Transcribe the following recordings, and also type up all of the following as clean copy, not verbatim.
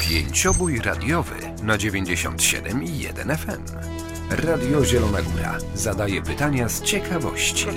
Pięciobój radiowy na 97,1 FM. Radio Zielona Góra zadaje pytania z ciekawości.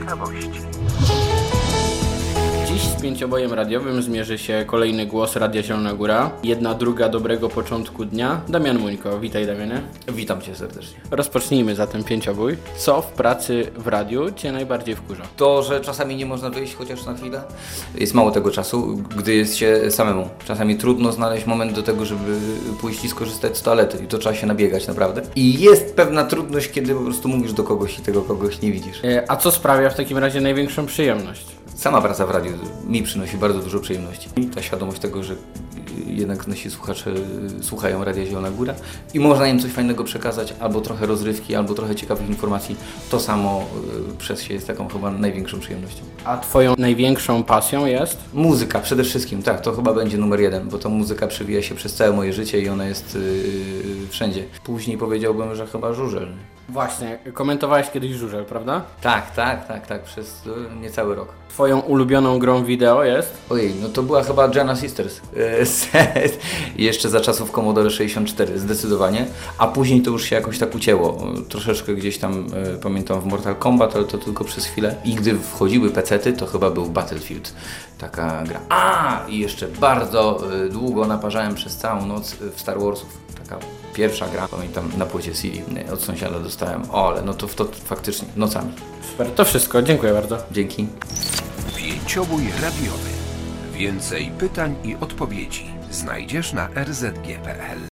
Dziś z pięciobojem radiowym zmierzy się kolejny głos Radia Zielona Góra. Jedna druga dobrego początku dnia. Damian Muńko. Witaj, Damianie. Witam Cię serdecznie. Rozpocznijmy zatem pięciobój. Co w pracy w radiu Cię najbardziej wkurza? To, że czasami nie można wyjść chociaż na chwilę. Jest mało tego czasu, gdy jest się samemu. Czasami trudno znaleźć moment do tego, żeby pójść i skorzystać z toalety. I to trzeba się nabiegać naprawdę. I jest pewna trudność, kiedy po prostu mówisz do kogoś i tego kogoś nie widzisz. A co sprawia w takim razie największą przyjemność? Sama praca w radiu mi przynosi bardzo dużo przyjemności. I ta świadomość tego, że jednak nasi słuchacze słuchają Radia Zielona Góra i można im coś fajnego przekazać, albo trochę rozrywki, albo trochę ciekawych informacji, to samo przez się jest taką chyba największą przyjemnością. A Twoją największą pasją jest? Muzyka przede wszystkim, tak, to chyba będzie numer jeden, bo ta muzyka przewija się przez całe moje życie i ona jest wszędzie. Później powiedziałbym, że chyba żużel. Właśnie, komentowałeś kiedyś żużel, prawda? Tak, przez niecały rok. Twoją ulubioną grą wideo jest? Ojej, no to była chyba Giana Sisters. Jeszcze za czasów Commodore 64, zdecydowanie. A później to już się jakoś tak ucięło. Troszeczkę gdzieś tam pamiętam w Mortal Kombat, ale to tylko przez chwilę. I gdy wchodziły pecety, to chyba był Battlefield. Taka gra. I jeszcze bardzo długo naparzałem przez całą noc w Star Warsów. Taka pierwsza gra, pamiętam na płycie CD. Od sąsiada dostałem. Ale no to faktycznie nocami. Super, to wszystko. Dziękuję bardzo. Dzięki. Pięciobój radiowy. Więcej pytań i odpowiedzi znajdziesz na rzg.pl.